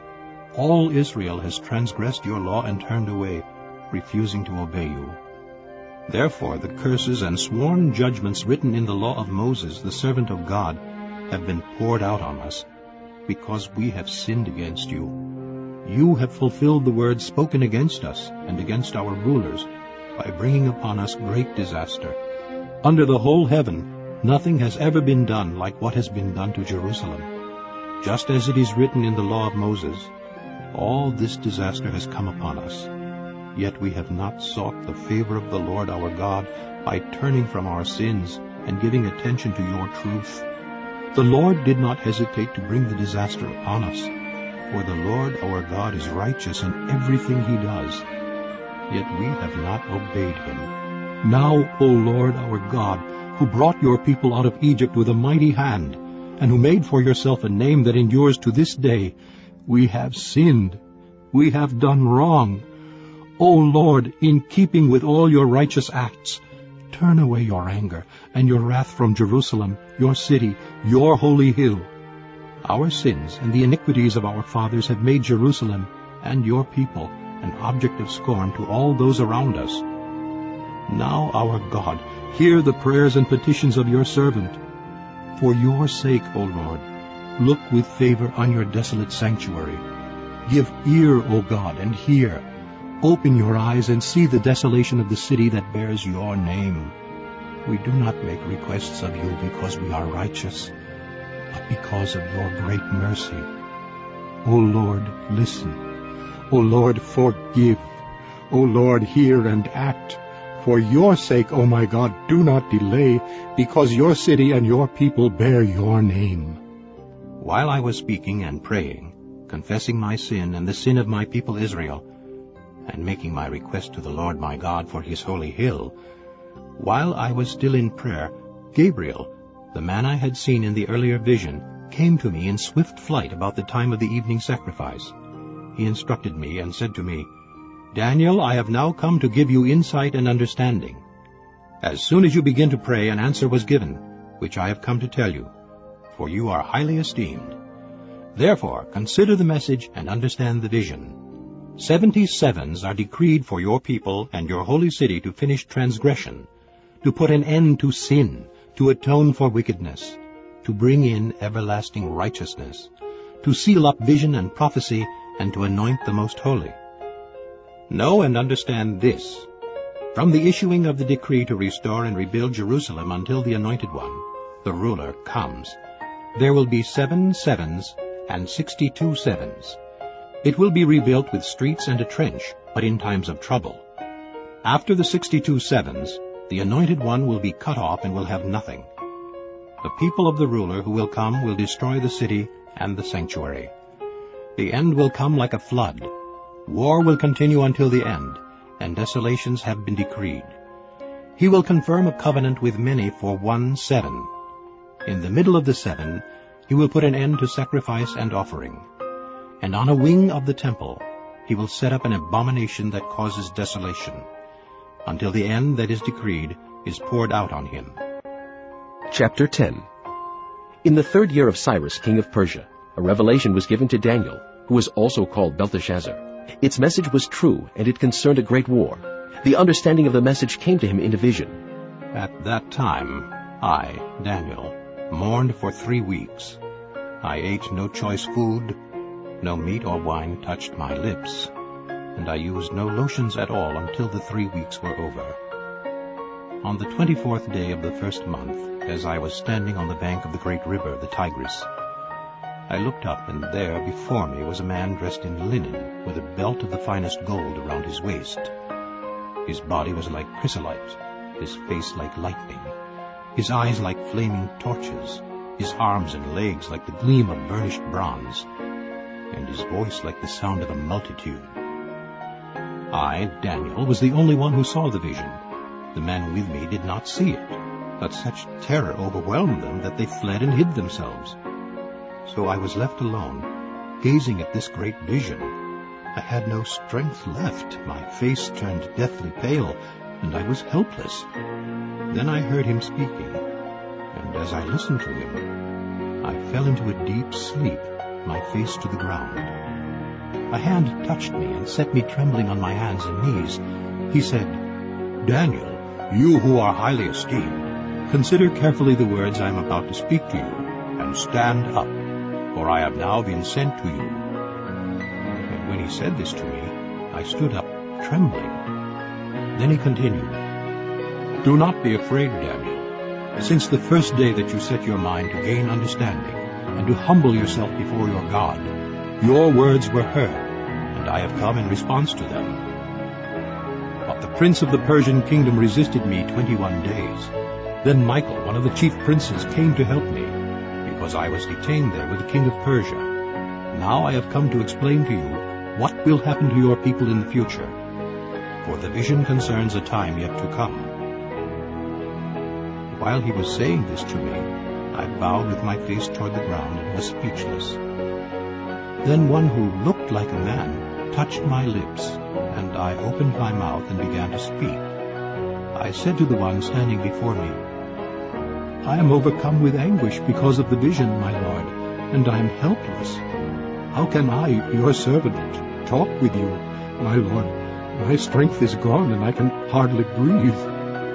All Israel has transgressed your law and turned away, refusing to obey you. Therefore the curses and sworn judgments written in the law of Moses, the servant of God, have been poured out on us, because we have sinned against you. You have fulfilled the words spoken against us and against our rulers, by bringing upon us great disaster. Under the whole heaven, nothing has ever been done like what has been done to Jerusalem. Just as it is written in the law of Moses, all this disaster has come upon us. Yet we have not sought the favor of the Lord our God by turning from our sins and giving attention to your truth. The Lord did not hesitate to bring the disaster upon us, for the Lord our God is righteous in everything he does. Yet we have not obeyed him. Now, O Lord our God, who brought your people out of Egypt with a mighty hand, and who made for yourself a name that endures to this day, we have sinned. We have done wrong. O Lord, in keeping with all your righteous acts, turn away your anger and your wrath from Jerusalem, your city, your holy hill. Our sins and the iniquities of our fathers have made Jerusalem and your people an object of scorn to all those around us. Now, our God, hear the prayers and petitions of your servant. For your sake, O Lord, look with favor on your desolate sanctuary. Give ear, O God, and hear. Open your eyes and see the desolation of the city that bears your name. We do not make requests of you because we are righteous, but because of your great mercy. O Lord, listen. O Lord, forgive. O Lord, hear and act. For your sake, O my God, do not delay, because your city and your people bear your name. While I was speaking and praying, confessing my sin and the sin of my people Israel, and making my request to the Lord my God for his holy hill, while I was still in prayer, Gabriel, the man I had seen in the earlier vision, came to me in swift flight about the time of the evening sacrifice. He instructed me and said to me, Daniel, I have now come to give you insight and understanding. As soon as you begin to pray, an answer was given, which I have come to tell you, for you are highly esteemed. Therefore, consider the message and understand the vision. 70 sevens are decreed for your people and your holy city to finish transgression, to put an end to sin, to atone for wickedness, to bring in everlasting righteousness, to seal up vision and prophecy, and to anoint the most holy. Know and understand this. From the issuing of the decree to restore and rebuild Jerusalem until the Anointed One, the ruler, comes, there will be 7 sevens and 62 sevens. It will be rebuilt with streets and a trench, but in times of trouble. After the 62 sevens, the Anointed One will be cut off and will have nothing. The people of the ruler who will come will destroy the city and the sanctuary. The end will come like a flood. War will continue until the end, and desolations have been decreed. He will confirm a covenant with many for 1 7. In the middle of the 7, he will put an end to sacrifice and offering. And on a wing of the temple, he will set up an abomination that causes desolation, until the end that is decreed is poured out on him. Chapter 10. In the 3rd year of Cyrus, king of Persia, a revelation was given to Daniel, who was also called Belteshazzar. Its message was true, and it concerned a great war. The understanding of the message came to him in a vision. At that time, I, Daniel, mourned for 3 weeks. I ate no choice food, no meat or wine touched my lips, and I used no lotions at all until the 3 weeks were over. On the 24th day of the 1st month, as I was standing on the bank of the great river, the Tigris, I looked up, and there before me was a man dressed in linen, with a belt of the finest gold around his waist. His body was like chrysolite, his face like lightning, his eyes like flaming torches, his arms and legs like the gleam of burnished bronze, and his voice like the sound of a multitude. I, Daniel, was the only one who saw the vision. The men with me did not see it, but such terror overwhelmed them that they fled and hid themselves. So I was left alone, gazing at this great vision. I had no strength left. My face turned deathly pale, and I was helpless. Then I heard him speaking, and as I listened to him, I fell into a deep sleep, my face to the ground. A hand touched me and set me trembling on my hands and knees. He said, "Daniel, you who are highly esteemed, consider carefully the words I am about to speak to you, and stand up, for I have now been sent to you." And when he said this to me, I stood up, trembling. Then he continued, "Do not be afraid, Daniel. Since the first day that you set your mind to gain understanding, and to humble yourself before your God, your words were heard, and I have come in response to them. But the prince of the Persian kingdom resisted me 21 days. Then Michael, one of the chief princes, came to help me, because I was detained there with the king of Persia. Now I have come to explain to you what will happen to your people in the future, for the vision concerns a time yet to come." While he was saying this to me, I bowed with my face toward the ground and was speechless. Then one who looked like a man touched my lips, and I opened my mouth and began to speak. I said to the one standing before me, "I am overcome with anguish because of the vision, my lord, and I am helpless. How can I, your servant, talk with you, my lord? My strength is gone, and I can hardly breathe."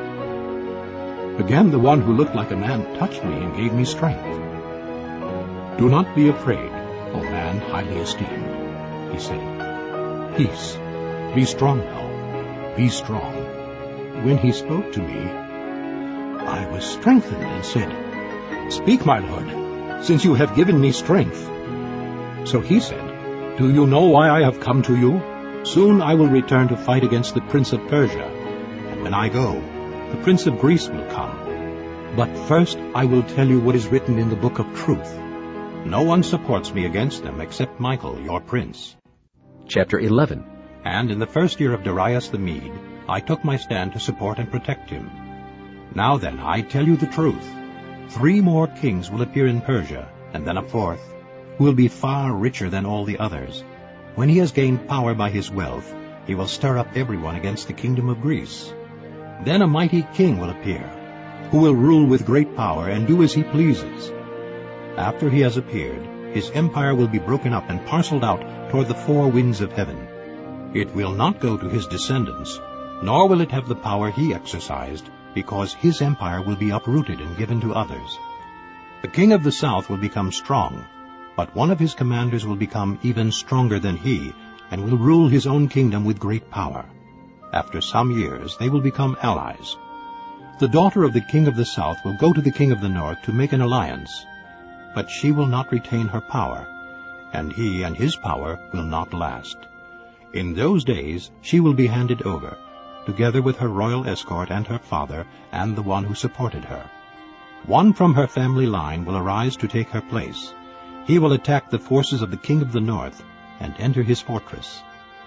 Again the one who looked like a man touched me and gave me strength. "Do not be afraid, O man highly esteemed," he said. "Peace. Be strong now. Be strong." When he spoke to me, I was strengthened and said, "Speak, my lord, since you have given me strength." So he said, "Do you know why I have come to you? Soon I will return to fight against the prince of Persia, and when I go, the prince of Greece will come. But first I will tell you what is written in the book of truth. No one supports me against them except Michael, your prince." Chapter 11. And in the 1st year of Darius the Mede, I took my stand to support and protect him. Now then, I tell you the truth. 3 more kings will appear in Persia, and then a 4th, who will be far richer than all the others. When he has gained power by his wealth, he will stir up everyone against the kingdom of Greece. Then a mighty king will appear, who will rule with great power and do as he pleases. After he has appeared, his empire will be broken up and parceled out toward the 4 winds of heaven. It will not go to his descendants, nor will it have the power he exercised, because his empire will be uprooted and given to others. The king of the south will become strong, but one of his commanders will become even stronger than he, and will rule his own kingdom with great power. After some years they will become allies. The daughter of the king of the south will go to the king of the north to make an alliance, but she will not retain her power, and he and his power will not last. In those days she will be handed over, together with her royal escort and her father and the one who supported her. One from her family line will arise to take her place. He will attack the forces of the king of the north and enter his fortress.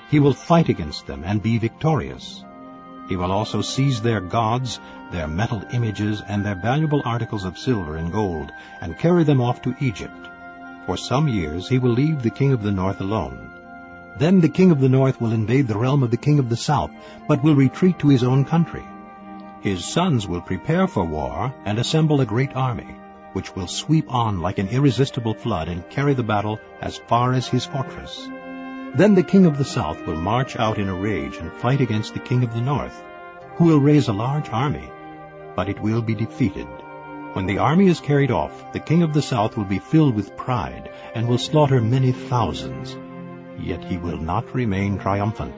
He will fight against them and be victorious. He will also seize their gods, their metal images, and their valuable articles of silver and gold, and carry them off to Egypt. For some years he will leave the king of the north alone. Then the king of the north will invade the realm of the king of the south, but will retreat to his own country. His sons will prepare for war and assemble a great army, which will sweep on like an irresistible flood and carry the battle as far as his fortress. Then the king of the south will march out in a rage and fight against the king of the north, who will raise a large army, but it will be defeated. When the army is carried off, the king of the south will be filled with pride and will slaughter many thousands. Yet he will not remain triumphant.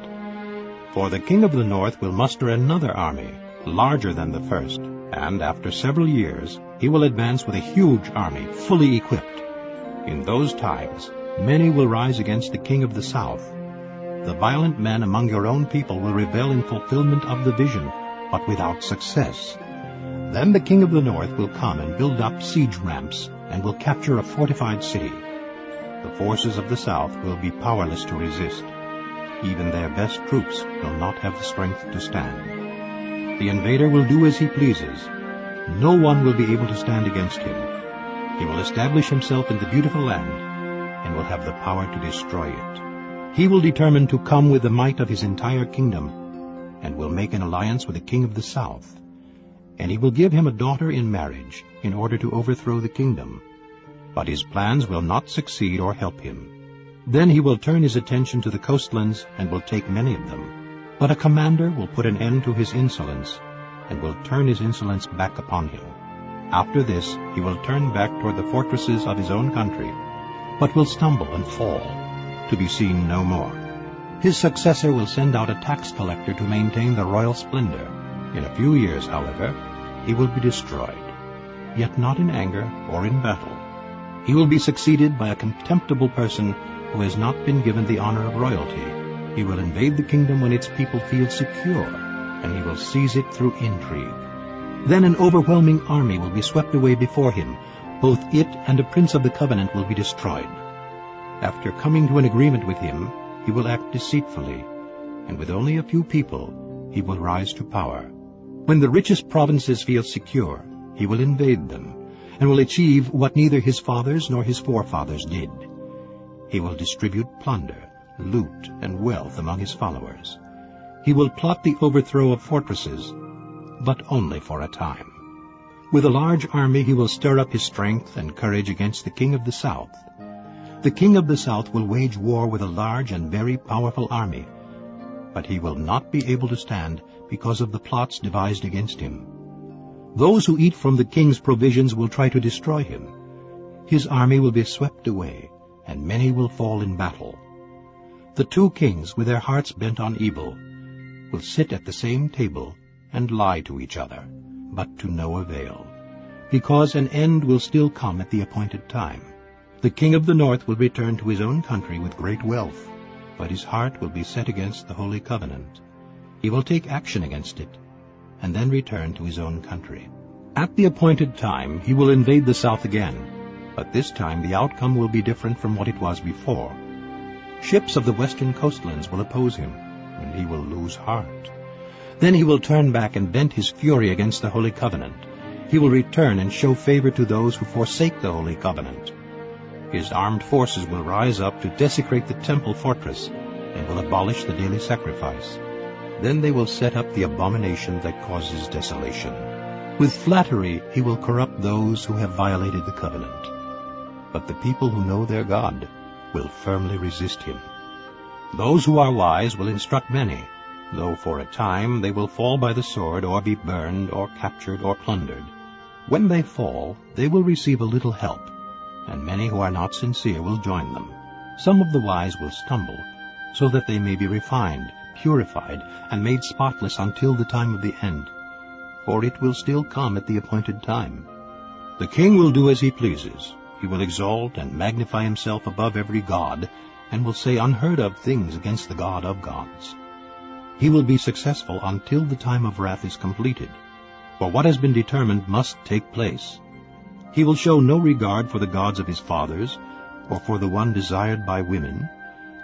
For the king of the north will muster another army, larger than the first, and after several years he will advance with a huge army, fully equipped. In those times many will rise against the king of the south. The violent men among your own people will rebel in fulfillment of the vision, but without success. Then the king of the north will come and build up siege ramps, and will capture a fortified city. The forces of the south will be powerless to resist. Even their best troops will not have the strength to stand. The invader will do as he pleases. No one will be able to stand against him. He will establish himself in the beautiful land, and will have the power to destroy it. He will determine to come with the might of his entire kingdom, and will make an alliance with the king of the south. And he will give him a daughter in marriage, in order to overthrow the kingdom. But his plans will not succeed or help him. Then he will turn his attention to the coastlands, and will take many of them. But a commander will put an end to his insolence, and will turn his insolence back upon him. After this he will turn back toward the fortresses of his own country, but will stumble and fall, to be seen no more. His successor will send out a tax collector to maintain the royal splendor. In a few years, however, he will be destroyed, yet not in anger or in battle. He will be succeeded by a contemptible person who has not been given the honor of royalty. He will invade the kingdom when its people feel secure, and he will seize it through intrigue. Then an overwhelming army will be swept away before him. Both it and a prince of the covenant will be destroyed. After coming to an agreement with him, he will act deceitfully, and with only a few people he will rise to power. When the richest provinces feel secure, he will invade them, and will achieve what neither his fathers nor his forefathers did. He will distribute plunder, loot, and wealth among his followers. He will plot the overthrow of fortresses, but only for a time. With a large army he will stir up his strength and courage against the king of the south. The king of the south will wage war with a large and very powerful army, but he will not be able to stand because of the plots devised against him. Those who eat from the king's provisions will try to destroy him. His army will be swept away, and many will fall in battle. The two kings, with their hearts bent on evil, will sit at the same table and lie to each other, but to no avail, because an end will still come at the appointed time. The king of the north will return to his own country with great wealth, but his heart will be set against the Holy Covenant. He will take action against it, and then return to his own country. At the appointed time he will invade the south again, but this time the outcome will be different from what it was before. Ships of the western coastlands will oppose him, and he will lose heart. Then he will turn back and vent his fury against the Holy Covenant. He will return and show favor to those who forsake the Holy Covenant. His armed forces will rise up to desecrate the temple fortress, and will abolish the daily sacrifice. Then they will set up the abomination that causes desolation. With flattery he will corrupt those who have violated the covenant. But the people who know their God will firmly resist him. Those who are wise will instruct many, though for a time they will fall by the sword, or be burned, or captured, or plundered. When they fall, they will receive a little help, and many who are not sincere will join them. Some of the wise will stumble, so that they may be refined, purified, and made spotless until the time of the end. For it will still come at the appointed time. The king will do as he pleases. He will exalt and magnify himself above every god, and will say unheard-of things against the God of gods. He will be successful until the time of wrath is completed, for what has been determined must take place. He will show no regard for the gods of his fathers, or for the one desired by women,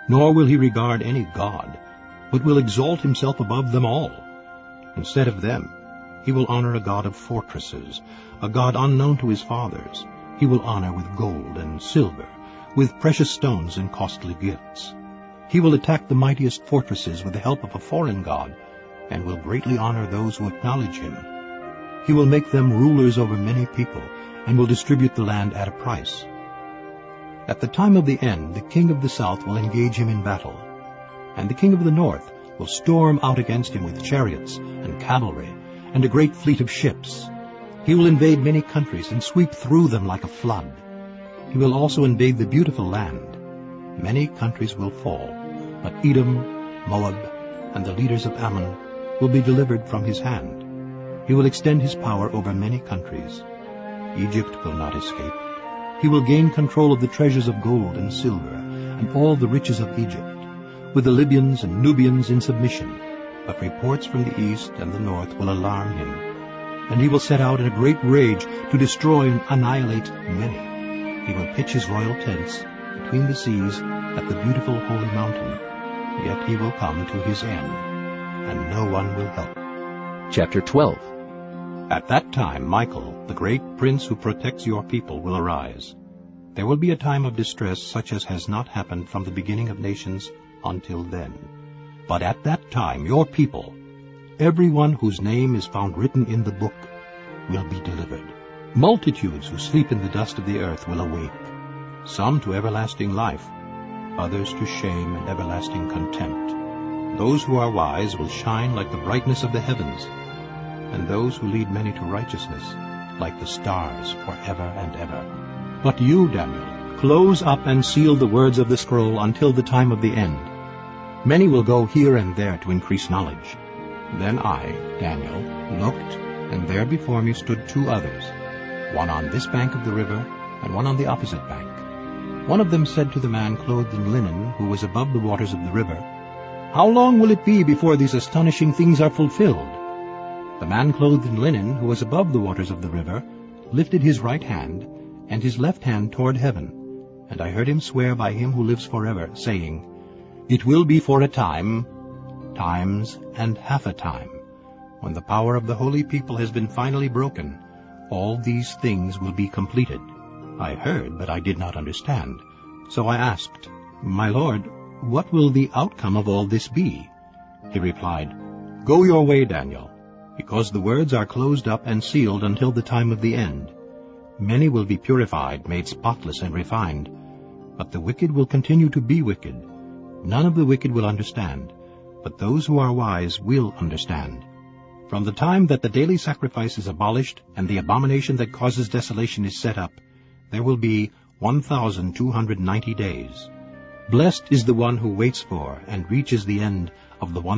Nor will he regard any god, but will exalt himself above them all. Instead of them, he will honor a god of fortresses, a god unknown to his fathers. He will honor with gold and silver, with precious stones and costly gifts. He will attack the mightiest fortresses with the help of a foreign god, and will greatly honor those who acknowledge him. He will make them rulers over many people, and will distribute the land at a price. At the time of the end, the king of the south will engage him in battle, and the king of the north will storm out against him with chariots and cavalry, and a great fleet of ships. He will invade many countries and sweep through them like a flood. He will also invade the beautiful land. Many countries will fall, but Edom, Moab, and the leaders of Ammon will be delivered from his hand. He will extend his power over many countries. Egypt will not escape. He will gain control of the treasures of gold and silver, and all the riches of Egypt, with the Libyans and Nubians in submission. But reports from the east and the north will alarm him, and he will set out in a great rage to destroy and annihilate many. He will pitch his royal tents between the seas at the beautiful holy mountain. Yet he will come to his end, and no one will help. Chapter 12. At that time Michael, the great prince who protects your people, will arise. There will be a time of distress such as has not happened from the beginning of nations until then. But at that time your people, everyone whose name is found written in the book, will be delivered. Multitudes who sleep in the dust of the earth will awake, some to everlasting life, others to shame and everlasting contempt. Those who are wise will shine like the brightness of the heavens, and those who lead many to righteousness like the stars forever and ever. But you, Daniel, close up and seal the words of the scroll until the time of the end. Many will go here and there to increase knowledge. Then I, Daniel, looked, and there before me stood two others, one on this bank of the river, and one on the opposite bank. One of them said to the man clothed in linen, who was above the waters of the river, "How long will it be before these astonishing things are fulfilled?" The man clothed in linen, who was above the waters of the river, lifted his right hand, and his left hand toward heaven, and I heard him swear by him who lives forever, saying, "It will be for a time, times, and half a time. When the power of the holy people has been finally broken, all these things will be completed." I heard, but I did not understand. So I asked, "My Lord, what will the outcome of all this be?" He replied, "Go your way, Daniel, because the words are closed up and sealed until the time of the end. Many will be purified, made spotless and refined, but the wicked will continue to be wicked. None of the wicked will understand, but those who are wise will understand. From the time that the daily sacrifice is abolished and the abomination that causes desolation is set up, there will be 1,290 days. Blessed is the one who waits for and reaches the end of the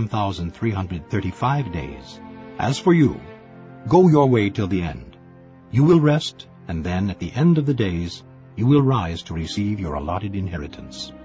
1,335 days. As for you, go your way till the end. You will rest, and then at the end of the days you will rise to receive your allotted inheritance."